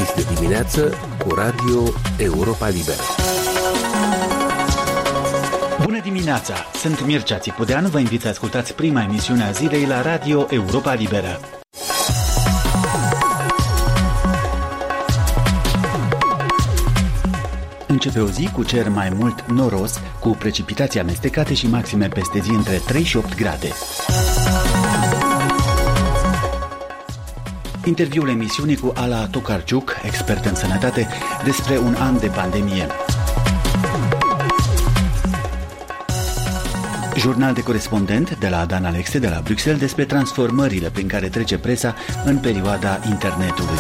Deschis de dimineață cu Radio Europa Liberă. Bună dimineața! Sunt Mircea Țipudean, vă invit să ascultați prima emisiune a zilei la Radio Europa Liberă. Începe o zi cu cer mai mult noros, cu precipitații amestecate și maxime peste zi între 3 și 8 grade. Interviul emisiunii cu Ala Tokarczuk, expert în sănătate, despre un an de pandemie. Jurnal de corespondent de la Dan Alexe de la Bruxelles despre transformările prin care trece presa în perioada internetului.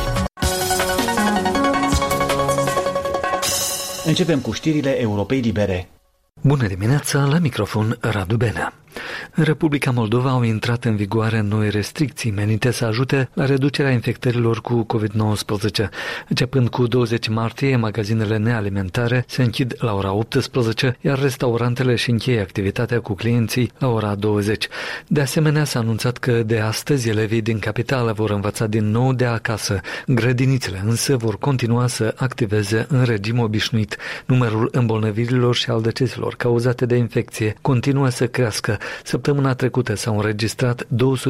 Începem cu știrile Europei Libere. Bună dimineața, la microfon Radu Benea. În Republica Moldova au intrat în vigoare noi restricții menite să ajute la reducerea infectărilor cu COVID-19. Începând cu 20 martie, magazinele nealimentare se închid la ora 18, iar restaurantele își încheie activitatea cu clienții la ora 20. De asemenea, s-a anunțat că de astăzi elevii din capitală vor învăța din nou de acasă. Grădinițele însă vor continua să activeze în regim obișnuit. Numărul îmbolnăvirilor și al deceselor cauzate de infecție continuă să crească. Săptămâna trecută s-au înregistrat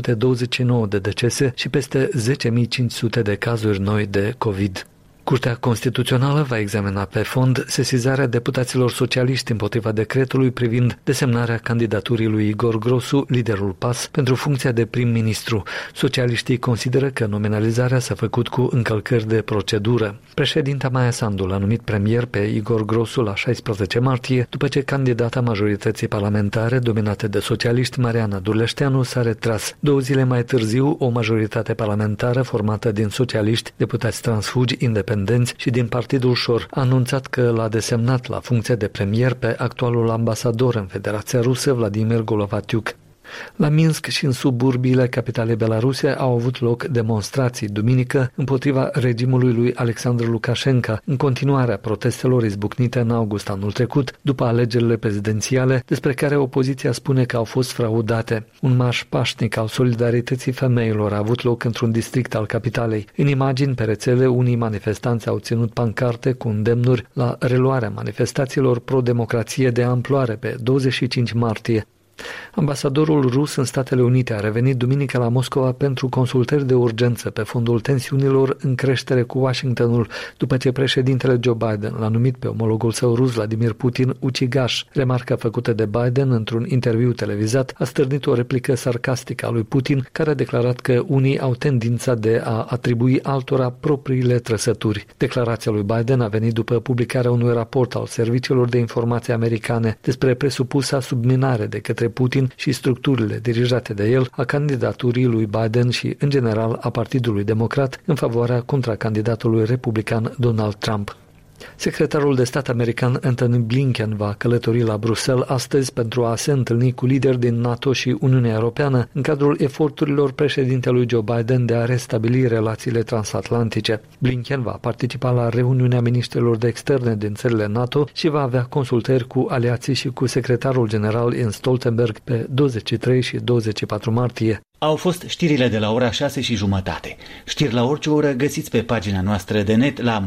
229 de decese și peste 10.500 de cazuri noi de COVID. Curtea Constituțională va examina pe fond sesizarea deputaților socialiști împotriva decretului privind desemnarea candidaturii lui Igor Grosu, liderul PAS, pentru funcția de prim-ministru. Socialiștii consideră că nominalizarea s-a făcut cu încălcări de procedură. Președinta Maia Sandu l-a numit premier pe Igor Grosu la 16 martie, după ce candidata majorității parlamentare, dominată de socialiști, Mariana Durleșteanu, s-a retras. 2 zile mai târziu, o majoritate parlamentară formată din socialiști, deputați transfugi, independenți și din Partidul Șor a anunțat că l-a desemnat la funcția de premier pe actualul ambasador în Federația Rusă, Vladimir Golovatiuk. La Minsk și în suburbiile capitalei Belaruse au avut loc demonstrații duminică împotriva regimului lui Alexandru Lukashenko, în continuarea protestelor izbucnite în august anul trecut, după alegerile prezidențiale, despre care opoziția spune că au fost fraudate. Un marș pașnic al solidarității femeilor a avut loc într-un district al capitalei. În imagini pe rețele, unii manifestanți au ținut pancarte cu îndemnuri la reluarea manifestațiilor pro-democrație de amploare pe 25 martie. Ambasadorul rus în Statele Unite a revenit duminică la Moscova pentru consultări de urgență pe fondul tensiunilor în creștere cu Washingtonul, după ce președintele Joe Biden l-a numit pe omologul său rus Vladimir Putin ucigaș. Remarca făcută de Biden într-un interviu televizat a stârnit o replică sarcastică a lui Putin, care a declarat că unii au tendința de a atribui altora propriile trăsături. Declarația lui Biden a venit după publicarea unui raport al serviciilor de informație americane despre presupusa subminare de către Putin și structurile dirijate de el a candidaturii lui Biden și, în general, a Partidului Democrat în favoarea contracandidatului republican Donald Trump. Secretarul de stat american Antony Blinken va călători la Bruxelles astăzi pentru a se întâlni cu lideri din NATO și Uniunea Europeană în cadrul eforturilor președintelui Joe Biden de a restabili relațiile transatlantice. Blinken va participa la reuniunea miniștrilor de externe din țările NATO și va avea consultări cu aliații și cu secretarul general Jens Stoltenberg pe 23 și 24 martie. Au fost știrile de la ora 6:30. Știri la orice oră găsiți pe pagina noastră de net la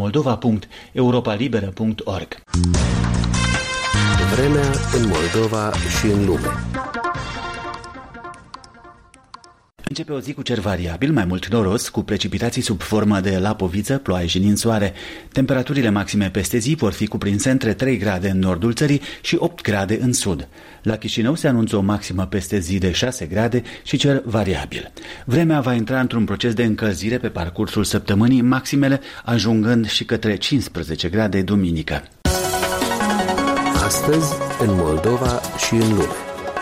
moldova.europalibera.org. Vremea în Moldova și în lume. Începe o zi cu cer variabil, mai mult noros, cu precipitații sub formă de lapoviță, ploaie și ninsoare. Temperaturile maxime peste zi vor fi cuprinse între 3 grade în nordul țării și 8 grade în sud. La Chișinău se anunță o maximă peste zi de 6 grade și cer variabil. Vremea va intra într-un proces de încălzire pe parcursul săptămânii, maximele ajungând și către 15 grade duminică. Astăzi, în Moldova și în lume.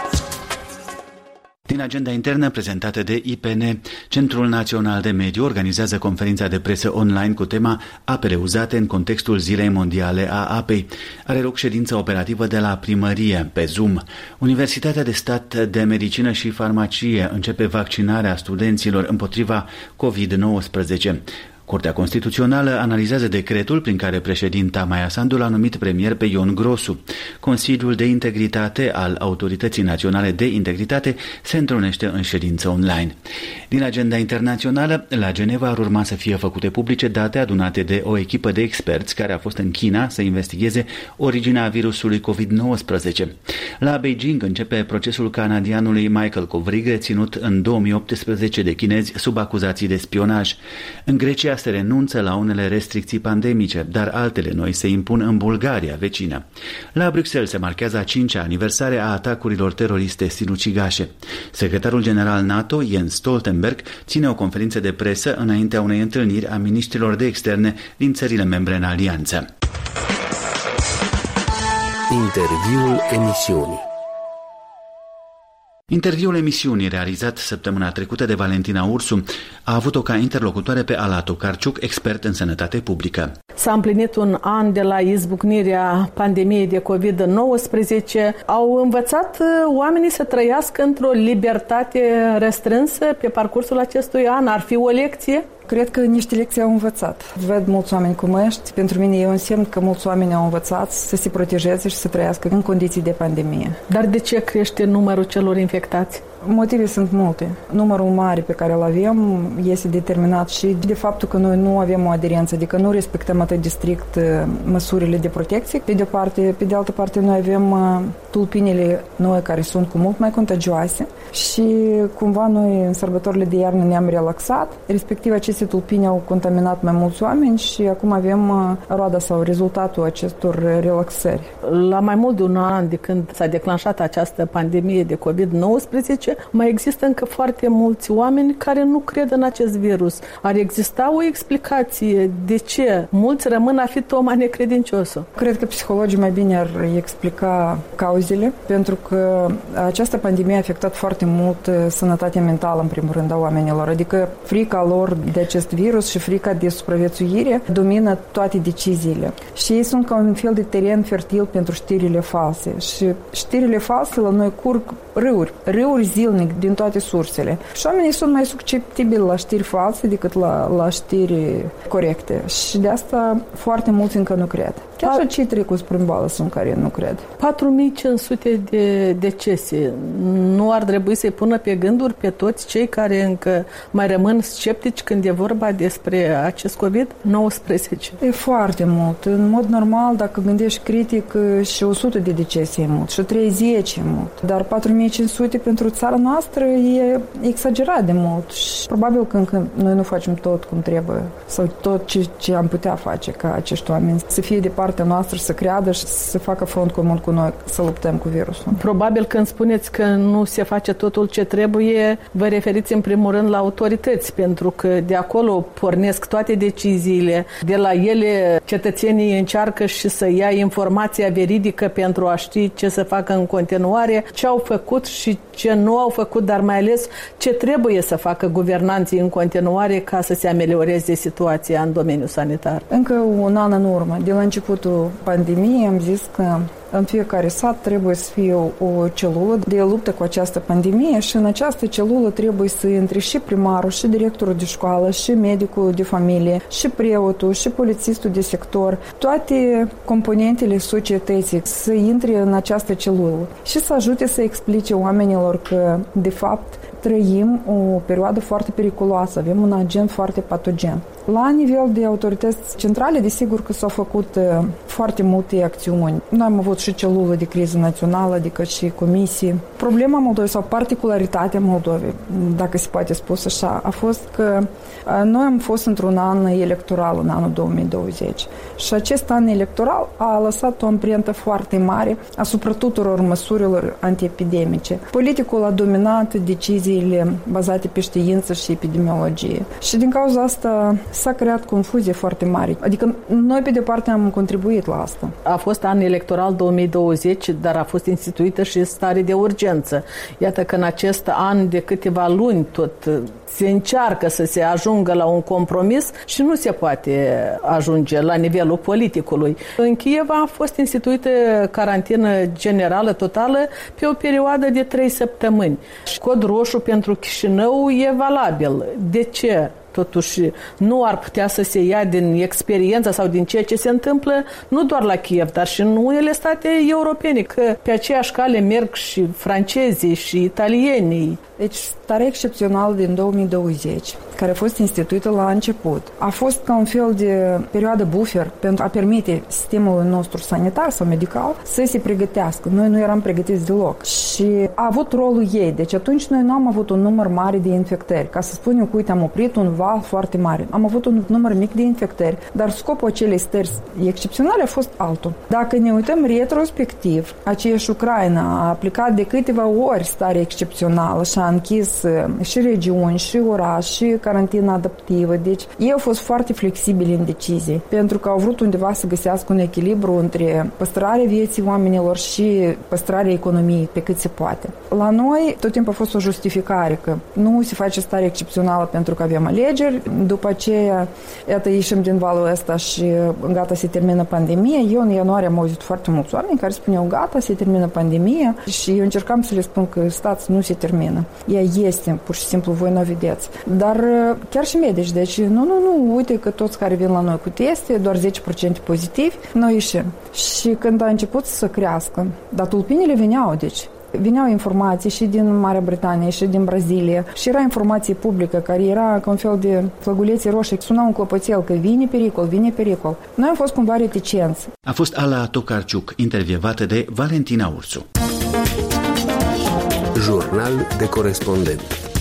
Din agenda internă prezentată de IPN, Centrul Național de Mediu organizează conferința de presă online cu tema Apele uzate în contextul Zilei Mondiale a Apei. Are loc ședința operativă de la primărie, pe Zoom. Universitatea de Stat de Medicină și Farmacie începe vaccinarea studenților împotriva COVID-19. Curtea Constituțională analizează decretul prin care președinta Maia Sandu l-a numit premier pe Ion Grosu. Consiliul de Integritate al Autorității Naționale de Integritate se întrunește în ședință online. Din agenda internațională, la Geneva ar urma să fie făcute publice date adunate de o echipă de experți care a fost în China să investigheze originea virusului COVID-19. La Beijing începe procesul canadianului Michael Kovrig, reținut în 2018 de chinezi sub acuzații de spionaj. În Grecia se renunță la unele restricții pandemice, dar altele noi se impun în Bulgaria, vecină. La Bruxelles se marchează a 5-a aniversare a atacurilor teroriste sinucigașe. Secretarul general NATO, Jens Stoltenberg, ține o conferință de presă înaintea unei întâlniri a miniștrilor de externe din țările membre în alianță. Interviul emisiunii. Interviul emisiunii realizat săptămâna trecută de Valentina Ursu a avut-o ca interlocutoare pe Ala Tokarczuk, expert în sănătate publică. S-a împlinit un an de la izbucnirea pandemiei de COVID-19. Au învățat oamenii să trăiască într-o libertate restrânsă pe parcursul acestui an. Ar fi o lecție? Cred că niște lecții au învățat. Văd mulți oameni cu măști. Pentru mine e un semn că mulți oameni au învățat să se protejeze și să trăiască în condiții de pandemie. Dar de ce crește numărul celor infectați? Motive sunt multe. Numărul mare pe care îl avem este determinat și de faptul că noi nu avem o aderență, adică nu respectăm atât de strict măsurile de protecție. Pe de altă parte, noi avem tulpinile noi care sunt cu mult mai contagioase și cumva noi în sărbătorile de iarnă ne-am relaxat, respectiv aceste tulpini au contaminat mai mulți oameni și acum avem roada sau rezultatul acestor relaxări. La mai mult de un an de când s-a declanșat această pandemie de COVID-19, mai există încă foarte mulți oameni care nu cred în acest virus. Ar exista o explicație de ce mulți rămân a fi Toma necredinciosul? Cred că psihologii mai bine ar explica cauzele, pentru că această pandemie a afectat foarte mult sănătatea mentală, în primul rând, a oamenilor. Adică frica lor de acest virus și frica de supraviețuire domină toate deciziile. Și ei sunt ca un fel de teren fertil pentru știrile false. Și știrile false la noi curg râuri zilnic din toate sursele. Și oamenii sunt mai susceptibili la știri false decât la știri corecte. Și de asta foarte mulți încă nu cred. Chiar și cei trecuți prin boală sunt care nu cred. 4500 de decese. Nu ar trebui să-i pună pe gânduri pe toți cei care încă mai rămân sceptici când e vorba despre acest COVID-19? E foarte mult. În mod normal, dacă gândești critic, și 100 de decese e mult, și 30 e mult. Dar 4500 pentru țara noastră e exagerat de mult. Și probabil că încă noi nu facem tot cum trebuie sau tot ce am putea face ca acești oameni să fie de partea noastră, să creadă și să facă front comun cu noi, să luptăm cu virusul. Probabil când spuneți că nu se face totul ce trebuie, vă referiți în primul rând la autorități, pentru că de acolo pornesc toate deciziile. De la ele cetățenii încearcă și să ia informația veridică pentru a ști ce să facă în continuare, ce au făcut și ce nu au făcut, dar mai ales ce trebuie să facă guvernanții în continuare ca să se amelioreze situația în domeniul sanitar. Încă un an în urmă, de la începutul pandemiei, am zis că în fiecare sat trebuie să fie o celulă de luptă cu această pandemie și în această celulă trebuie să intre și primarul, și directorul de școală, și medicul de familie, și preotul, și polițistul de sector, toate componentele societății să intre în această celulă și să ajute să explice oamenilor că, de fapt, trăim o perioadă foarte periculoasă, avem un agent foarte patogen. La nivel de autorități centrale, desigur că s-au făcut foarte multe acțiuni. Noi am avut și celulă de criză națională, adică și comisii. Problema Moldovei sau particularitatea Moldovei, dacă se poate spus așa, a fost că noi am fost într-un an electoral, în anul 2020. Și acest an electoral a lăsat o amprentă foarte mare asupra tuturor măsurilor antiepidemice. Politicul a dominat deciziile bazate pe știință și epidemiologie. Și din cauza asta s-a creat confuzie foarte mare. Adică noi, pe departe, am contribuit la asta. A fost an electoral 2020, dar a fost instituită și stare de urgență. Iată că în acest an de câteva luni tot se încearcă să se ajungă la un compromis și nu se poate ajunge la nivelul politicului. În Kiev a fost instituită carantină generală totală pe o perioadă de 3 săptămâni. Cod roșu pentru Chișinău e valabil. De ce totuși nu ar putea să se ia din experiența sau din ceea ce se întâmplă nu doar la Kiev, dar și în unele state europene, că pe aceeași cale merg și francezii și italienii. Deci, starea excepțională din 2020, care a fost instituită la început, a fost ca un fel de perioadă buffer pentru a permite sistemului nostru sanitar sau medical să se pregătească. Noi nu eram pregătiți deloc și a avut rolul ei. Deci atunci noi nu am avut un număr mare de infectări. Ca să spunem că, uite, am oprit un val foarte mare. Am avut un număr mic de infectări, dar scopul acelei stări excepționale a fost altul. Dacă ne uităm retrospectiv, aceeași Ucraina a aplicat de câteva ori stare excepțională și a închis și regiuni, și oraș, și carantină adaptivă. Deci ei au fost foarte flexibili în decizii, pentru că au vrut undeva să găsească un echilibru între păstrarea vieții oamenilor și păstrarea economiei pe cât se poate. La noi tot timpul a fost o justificare că nu se face stare excepțională pentru că avem alegeri, după aceea, iată, ieșim din valul ăsta și gata, se termină pandemia. Eu în ianuarie am auzit foarte mulți oameni care spuneau gata, se termină pandemia și eu încercam să le spun că stați, nu se termină. Ea este, pur și simplu, voi nu o vedeți. Dar chiar și medici, deci nu, uite că toți care vin la noi cu teste, doar 10% pozitivi, noi ieșim. Și când a început să crească, dar tulpinile veneau informații și din Marea Britanie și din Brazilia și era informație publică care era ca un fel de flăgulețe roșii, sunau un clopoțel că vine pericol. Noi am fost cumva reticenți. A fost Ala Tokarciuc, intervievată de Valentina Ursu. Jurnal de corespondent.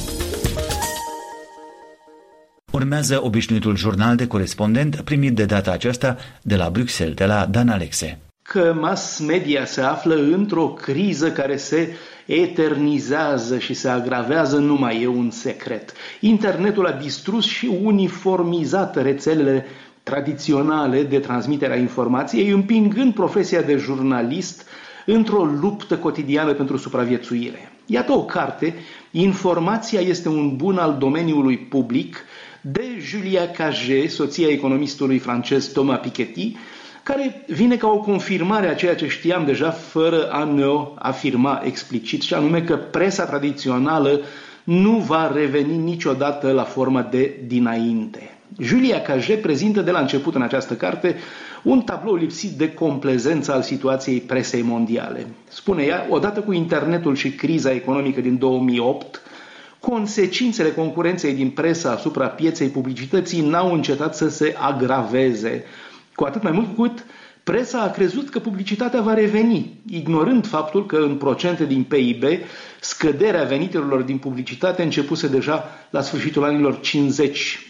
Urmează obișnuitul jurnal de corespondent primit de data aceasta de la Bruxelles, de la Dan Alexe. Că mass media se află într-o criză care se eternizează și se agravează nu mai e un secret. Internetul a distrus și uniformizat rețelele tradiționale de transmitere a informației, împingând profesia de jurnalist într-o luptă cotidiană pentru supraviețuire. Iată o carte, Informația este un bun al domeniului public, de Julia Cagé, soția economistului francez Thomas Piketty, care vine ca o confirmare a ceea ce știam deja fără a ne o afirma explicit, și anume că presa tradițională nu va reveni niciodată la forma de dinainte. Julia Cagé prezintă de la început în această carte un tablou lipsit de complezență al situației presei mondiale. Spune ea, odată cu internetul și criza economică din 2008, consecințele concurenței din presă asupra pieței publicității n-au încetat să se agraveze, cu atât mai mult cât presa a crezut că publicitatea va reveni, ignorând faptul că în procente din PIB scăderea veniturilor din publicitate începuse deja la sfârșitul anilor 50,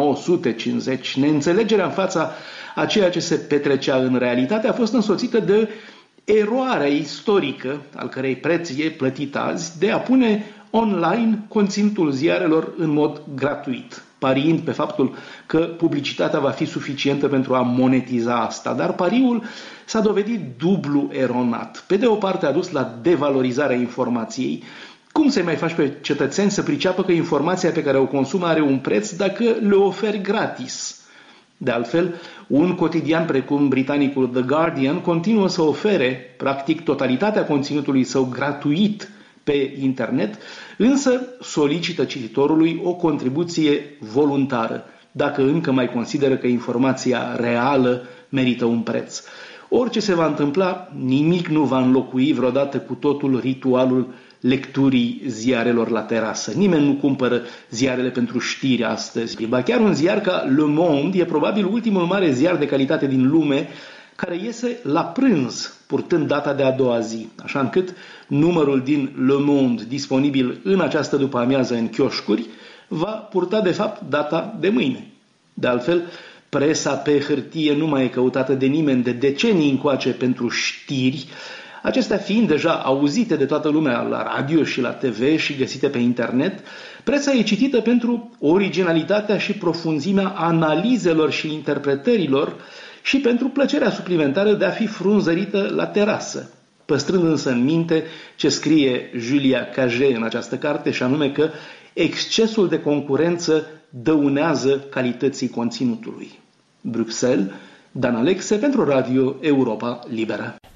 1950. Neînțelegerea în fața a ceea ce se petrecea în realitate a fost însoțită de eroarea istorică, al cărei preț e plătit azi, de a pune online conținutul ziarelor în mod gratuit, pariind pe faptul că publicitatea va fi suficientă pentru a monetiza asta. Dar pariul s-a dovedit dublu eronat. Pe de o parte a dus la devalorizarea informației. Cum să-i mai faci pe cetățeni să priceapă că informația pe care o consumă are un preț dacă le oferi gratis? De altfel, un cotidian precum britanicul The Guardian continuă să ofere practic totalitatea conținutului său gratuit pe internet, însă solicită cititorului o contribuție voluntară, dacă încă mai consideră că informația reală merită un preț. Orice se va întâmpla, nimic nu va înlocui vreodată cu totul ritualul lecturii ziarelor la terasă. Nimeni nu cumpără ziarele pentru știri astăzi. Ba chiar un ziar ca Le Monde e probabil ultimul mare ziar de calitate din lume care iese la prânz, purtând data de a doua zi, așa încât numărul din Le Monde disponibil în această după-amiază în chioșcuri va purta de fapt data de mâine. De altfel, presa pe hârtie nu mai e căutată de nimeni de decenii încoace pentru știri, acestea fiind deja auzite de toată lumea la radio și la TV și găsite pe internet. Presa e citită pentru originalitatea și profunzimea analizelor și interpretărilor și pentru plăcerea suplimentară de a fi frunzărită la terasă, păstrând însă în minte ce scrie Julia Cagé în această carte, și anume că excesul de concurență dăunează calității conținutului. Bruxelles, Dan Alexe pentru Radio Europa Liberă.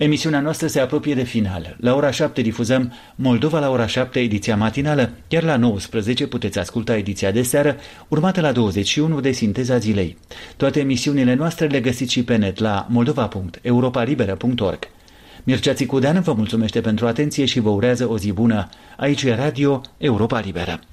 Emisiunea noastră se apropie de final. La ora 7 difuzăm Moldova la ora 7, ediția matinală, iar la 19 puteți asculta ediția de seară, urmată la 21 de Sinteza zilei. Toate emisiunile noastre le găsiți și pe net la moldova.europalibera.org. Mircea Țicudean vă mulțumește pentru atenție și vă urează o zi bună. Aici e Radio Europa Liberă.